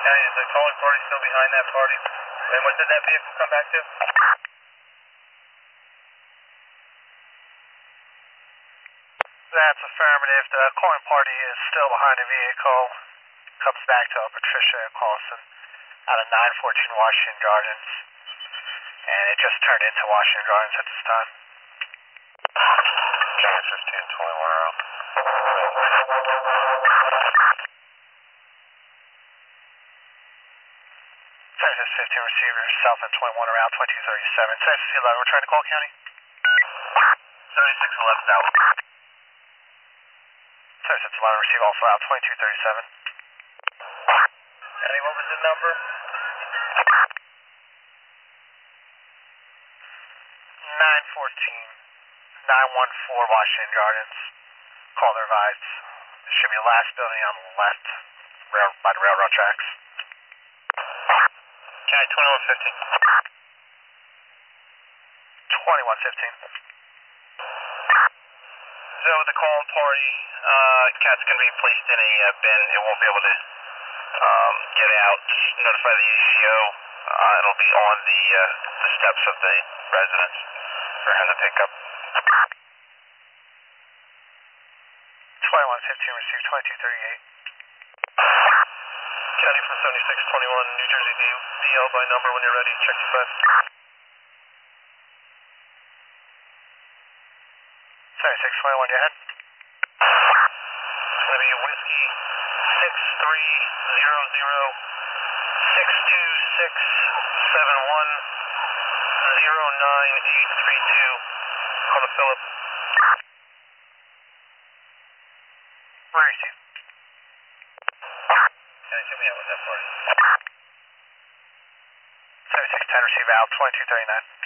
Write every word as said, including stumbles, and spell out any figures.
County, is the calling party still behind that party? And what did that vehicle come back to? That's affirmative. The calling party is still behind the vehicle. Comes back to Patricia Clausen out of nine fourteen Washington Gardens. And it just turned into Washington Gardens at this time. Okay, fifteen twenty-one around. Service fifteen receiver, south and twenty-one around twenty-two thirty-seven. Service eleven, we're trying to call county. seventy-six eleven south. Service eleven, receive also out twenty-two thirty-seven. County, what was the number? nine fourteen, nine one four Washington Gardens. Call the revised. This should be the last building on the left, rail, by the railroad tracks. County, twenty-one fifteen. twenty-one fifteen. So with the call party, uh, cat's going to be placed in a uh, bin. It won't be able to um, get out. Just notify the A C O. Uh, it'll be on the, uh, the steps of the residence for him to pick up. twenty-one fifteen, receive twenty-two thirty-eight. County from seventy-six twenty-one, New Jersey D L by number when you're ready. Check the fed. seventy-six twenty-one, go ahead. It's going to be whiskey six three zero zero six two six seven one zero nine eight three two. Call to Philip. Where is he? Can you get me out with that party? seventy-six ten, receive out twenty-two thirty-nine.